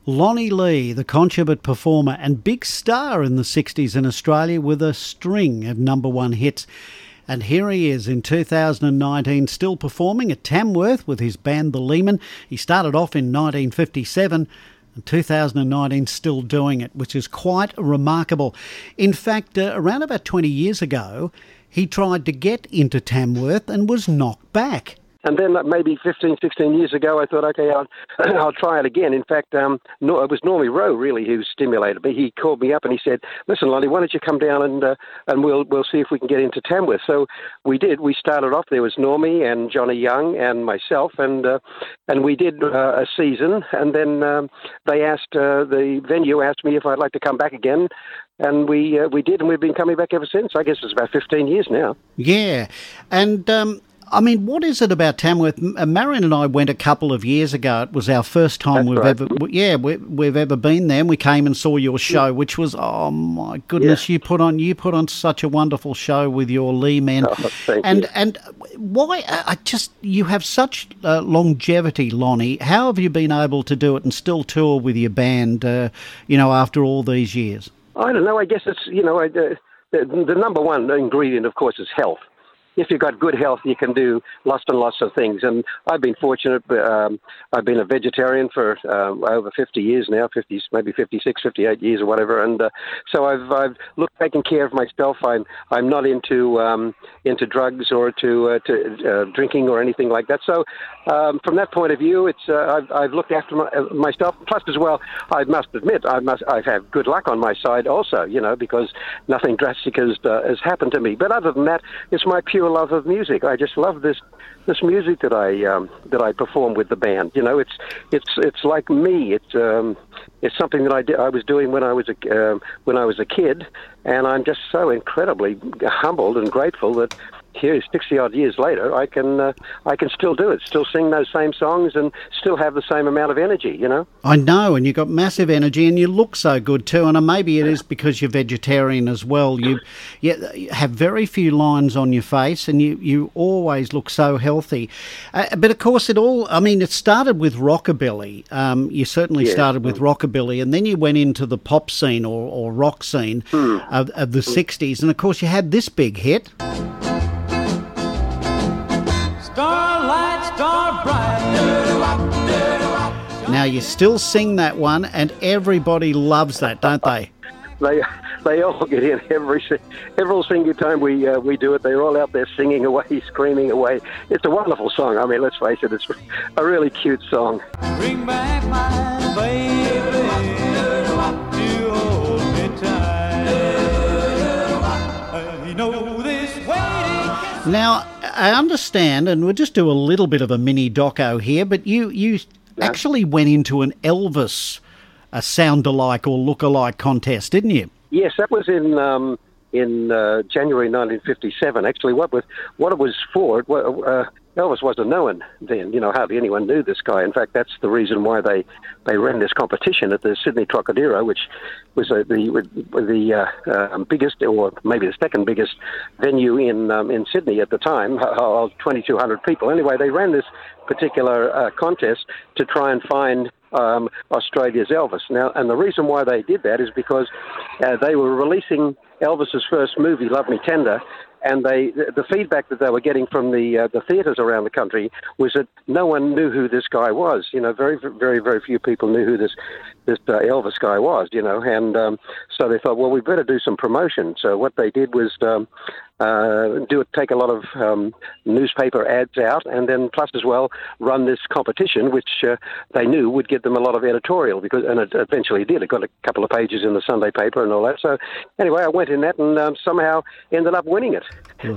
Lonnie Lee, the consummate performer and big star in the 60s in Australia with a string of number one hits. And here he is in 2019 still performing at Tamworth with his band The Leemen. He started off in 1957 and 2019 still doing it, which is quite remarkable. In fact, around about 20 years ago, he tried to get into Tamworth and was knocked back. And then maybe 15, 16 years ago, I thought, okay, I'll try it again. In fact, it was Normie Rowe, really, who stimulated me. He called me up and he said, listen, Lonnie, why don't you come down and we'll see if we can get into Tamworth. So we did. We started off, there was Normie and Johnny Young and myself, and we did a season. And then the venue asked me if I'd like to come back again. And we did, and we've been coming back ever since. I guess it's about 15 years now. Yeah. And I mean, what is it about Tamworth? Marion and I went a couple of years ago. It was our first time we've ever been there. And we came and saw your show, which was, oh my goodness, you put on such a wonderful show with your Leemen. Oh, thank you. And why? You have such longevity, Lonnie. How have you been able to do it and still tour with your band? After all these years. I don't know. I guess it's the number one ingredient, of course, is health. If you've got good health, you can do lots and lots of things. And I've been fortunate. I've been a vegetarian for over 50 years now, maybe 56, 58 years or whatever. And so I've taken care of myself. I'm not into drugs or to drinking or anything like that. So from that point of view, it's I've looked after myself. Plus, as well, I must admit, I've had good luck on my side also. Because nothing drastic has happened to me. But other than that, it's my pure love of music. I just love this music that I perform with the band. It's like me. It's something that I was doing when I was a kid, and I'm just so incredibly humbled and grateful that here, 60-odd years later, I can still do it, still sing those same songs and still have the same amount of energy, I know, and you've got massive energy and you look so good too, and maybe it is because you're vegetarian as well. You have very few lines on your face and you always look so healthy. But of course it started with rockabilly. You certainly started with rockabilly, and then you went into the pop scene or rock scene of the 60s, and of course you had this big hit. Starlight, star bright. Now you still sing that one, and everybody loves that, don't they? They all get in every single time we do it. They're all out there singing away, screaming away. It's a wonderful song. I mean, let's face it, it's a really cute song. Bring back my baby, you hold me tight. You know this waiting. Now, I understand, and we'll just do a little bit of a mini doco here, but you actually went into an Elvis sound-alike or look-alike contest, didn't you? Yes, that was in January 1957. Actually, what it was for, Elvis wasn't known then. Hardly anyone knew this guy. In fact, that's the reason why they ran this competition at the Sydney Trocadero, which was the biggest, or maybe the second biggest venue in Sydney at the time, 2,200 people. Anyway, they ran this particular contest to try and find Australia's Elvis. Now, and the reason why they did that is because they were releasing Elvis's first movie, Love Me Tender, and the feedback that they were getting from the theatres around the country was that no one knew who this guy was. Very, very, very few people knew who this Elvis guy was. And so they thought, well, we better do some promotion. So what they did was take a lot of newspaper ads out, and then plus as well run this competition, which they knew would get them a lot of editorial, and it eventually did. It got a couple of pages in the Sunday paper and all that. So anyway, I went in that and somehow ended up winning it.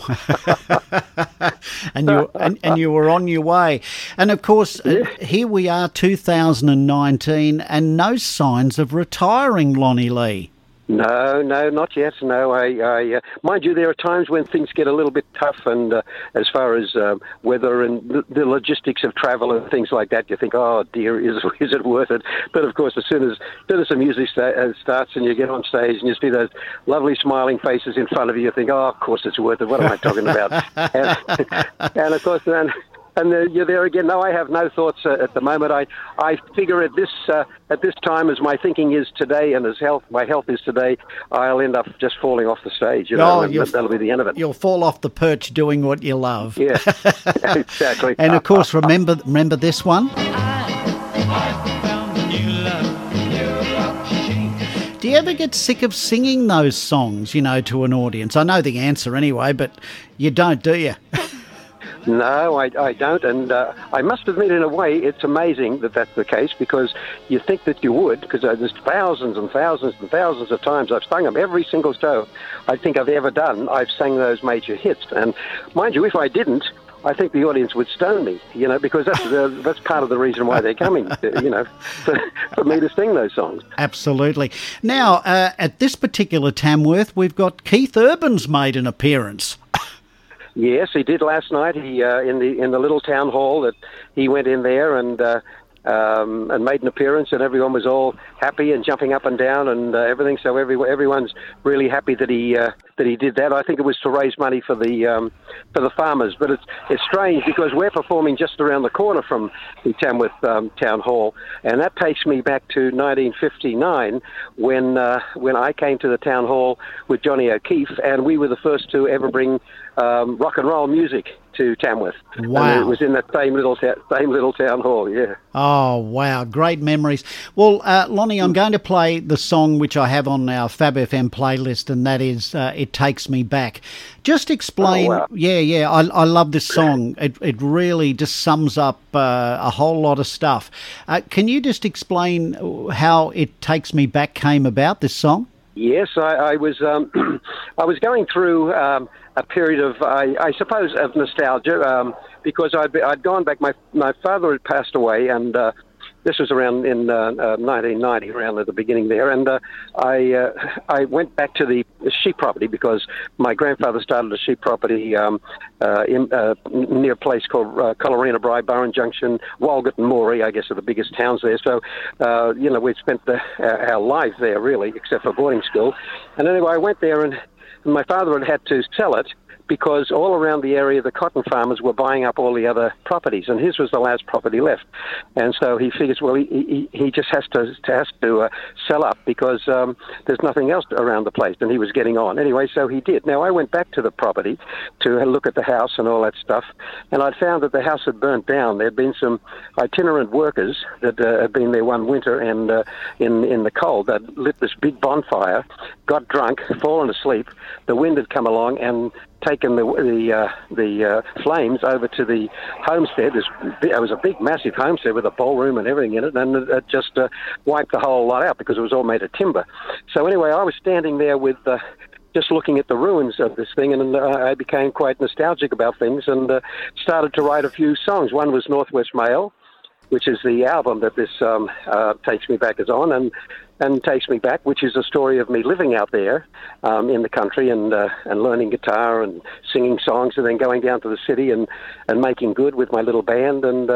and you were on your way. And of course, here we are, 2019, and no signs of retiring, Lonnie Lee. No, not yet. No, I mind you, there are times when things get a little bit tough, and as far as weather and the logistics of travel and things like that, you think, oh dear, is it worth it? But of course, as soon as the music starts and you get on stage and you see those lovely smiling faces in front of you, you think, oh, of course it's worth it. What am I talking about? and of course, then And you're there again. No, I have no thoughts at the moment. I figure at this time, as my thinking is today, and as my health is today, I'll end up just falling off the stage. That'll be the end of it. You'll fall off the perch doing what you love. Yeah, exactly. And of course, remember this one. I found a new love. Do you ever get sick of singing those songs, to an audience? I know the answer anyway, but you don't, do you? No, I don't, and I must admit, in a way, it's amazing that that's the case, because you think that you would, because there's thousands and thousands and thousands of times I've sung them. Every single show I think I've ever done, I've sang those major hits, and mind you, if I didn't, I think the audience would stone me, because that's part of the reason why they're coming, for me to sing those songs. Absolutely. Now, at this particular Tamworth, we've got Keith Urban's made an appearance. Yes, he did last night. He in the little town hall that he went in there and made an appearance, and everyone was all happy and jumping up and down and everything. So everyone's really happy that he did that. I think it was to raise money for the farmers. But it's strange, because we're performing just around the corner from the Tamworth Town Hall, and that takes me back to 1959 when I came to the town hall with Johnny O'Keefe, and we were the first to ever bring rock and roll music to Tamworth. Wow. And it was in that same little town hall, yeah. Oh, wow. Great memories. Well, Lonnie, I'm going to play the song which I have on our Fab FM playlist, and that is It Takes Me Back. Just explain. Oh, wow. Yeah. I love this song. It really just sums up a whole lot of stuff. Can you just explain how It Takes Me Back came about, this song? Yes, I was I was going through a period of, I suppose, of nostalgia, because I'd gone back. My father had passed away, and this was around in 1990, around at the beginning there, and I went back to the sheep property, because my grandfather started a sheep property near a place called Colorina, Burren Junction, Walgett and Moree, I guess, are the biggest towns there. So, we'd spent our life there, really, except for boarding school. And anyway, I went there, and my father had to sell it, because all around the area the cotton farmers were buying up all the other properties, and his was the last property left. And so he figures, well, he just has to sell up, because there's nothing else around the place, and he was getting on. Anyway, so he did. Now, I went back to the property to look at the house and all that stuff, and I'd found that the house had burnt down. There'd been some itinerant workers that had been there one winter, and in the cold, they'd lit this big bonfire, got drunk, fallen asleep. The wind had come along and taken the flames over to the homestead. It was a big, massive homestead with a ballroom and everything in it, and it just wiped the whole lot out, because it was all made of timber. So anyway, I was standing there with just looking at the ruins of this thing, and I became quite nostalgic about things, and started to write a few songs. One was Northwest Mail, which is the album that this Takes Me Back is on, and Takes Me Back, which is a story of me living out there in the country and learning guitar and singing songs, and then going down to the city and making good with my little band, and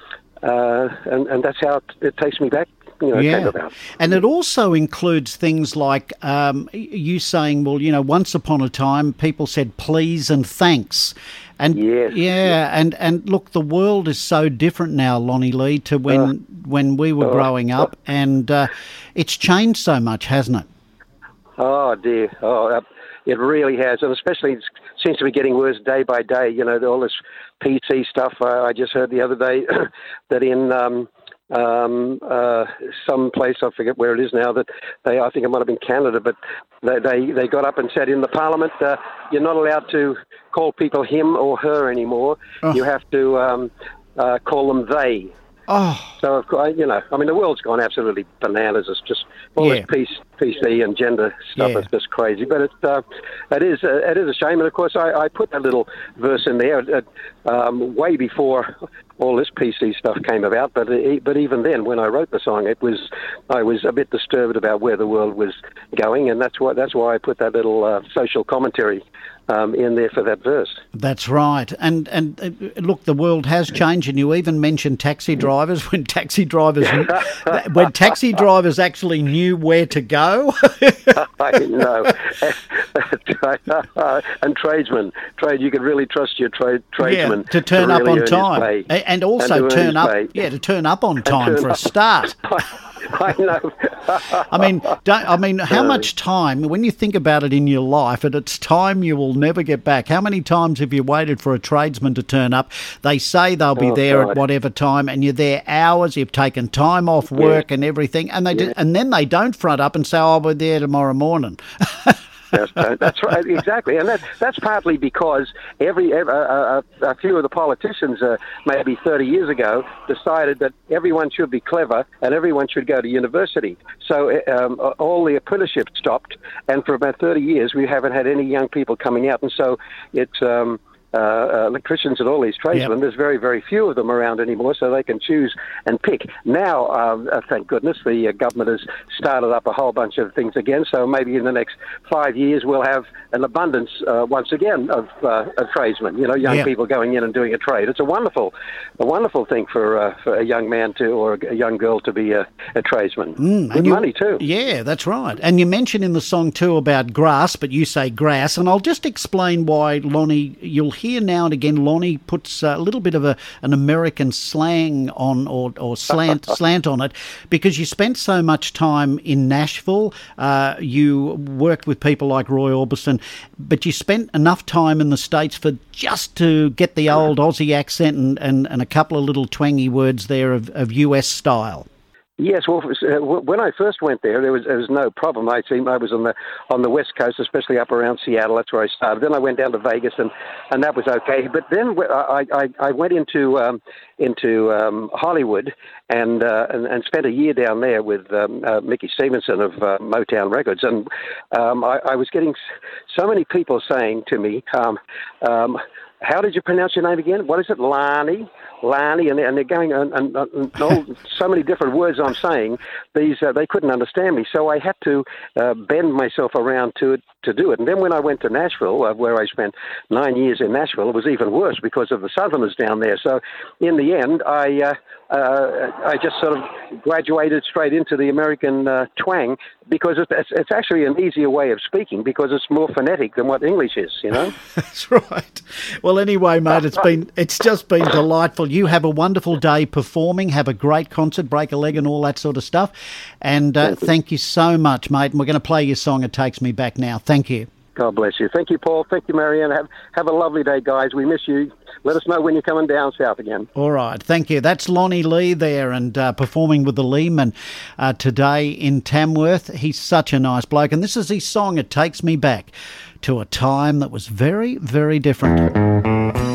that's how it Takes Me Back came about. And it also includes things like you saying, well, once upon a time people said please and thanks. And yes. And look, the world is so different now, Lonnie Lee, to when we were growing up, and it's changed so much, hasn't it? Oh dear, it really has, and especially it seems to be getting worse day by day. All this PC stuff. I just heard the other day that in some place, I forget where it is now, that I think it might have been Canada, but they got up and said in the Parliament, you're not allowed to call people him or her anymore. Oh. You have to call them they. Oh. So, of course, the world's gone absolutely bananas. It's just all this PC and gender stuff is just crazy. But it is a shame. And, of course, I put that little verse in there way before all this PC stuff came about. But even then, when I wrote the song, I was a bit disturbed about where the world was going, and that's why I put that little social commentary in there for that verse. That's right. And look, the world has changed, and you even mentioned taxi drivers when taxi drivers actually knew where to go. I know. And tradesmen. You can really trust your tradesmen to turn up really on time. And also turn up. Yeah, to turn up on time for a start. I know. How much time, when you think about it in your life, and it's time you will never get back. How many times have you waited for a tradesman to turn up? They say they'll be there at whatever time, and you're there hours. You've taken time off work and everything, and and then they don't front up and say, "Oh, we're there tomorrow morning." That's right, exactly, and that's partly because a few of the politicians, maybe 30 years ago, decided that everyone should be clever and everyone should go to university. So all the apprenticeships stopped, and for about 30 years we haven't had any young people coming out, and so it's electricians and all these tradesmen. There's very, very few of them around anymore, so they can choose and pick. Now, thank goodness, the government has started up a whole bunch of things again, so maybe in the next 5 years we'll have an abundance once again of tradesmen, young people going in and doing a trade. It's a wonderful thing for a young man or a young girl to be a tradesman. With money too. Yeah, that's right. And you mentioned in the song too about grass, but you say grass, and I'll just explain why, Lonnie, you'll hear now and again Lonnie puts a little bit of an American slang on or slant on it, because you spent so much time in Nashville. You worked with people like Roy Orbison, but you spent enough time in the States for just to get the old Aussie accent and a couple of little twangy words there of US style. Yes, well, when I first went there was no problem. I was on the West Coast, especially up around Seattle. That's where I started. Then I went down to Vegas, and that was okay. But then I went into Hollywood and spent a year down there with Mickey Stevenson of Motown Records, and I was getting so many people saying to me, how did you pronounce your name again? What is it, Lani, and they're going and so many different words I'm saying. These they couldn't understand me, so I had to bend myself around to do it. And then when I went to Nashville, where I spent 9 years in Nashville, it was even worse because of the Southerners down there. So in the end, I just sort of graduated straight into the American twang, because it's actually an easier way of speaking because it's more phonetic than what English is, That's right. Well, anyway, mate, it's just been delightful. You have a wonderful day performing, have a great concert, break a leg and all that sort of stuff. And thank you so much, mate. And we're going to play your song, It Takes Me Back now. Thank you. God bless you. Thank you, Paul. Thank you, Marianne. Have a lovely day, guys. We miss you. Let us know when you're coming down south again. All right. Thank you. That's Lonnie Lee there, and performing with the Leemen today in Tamworth. He's such a nice bloke. And this is his song, It Takes Me Back to a time that was very, very different.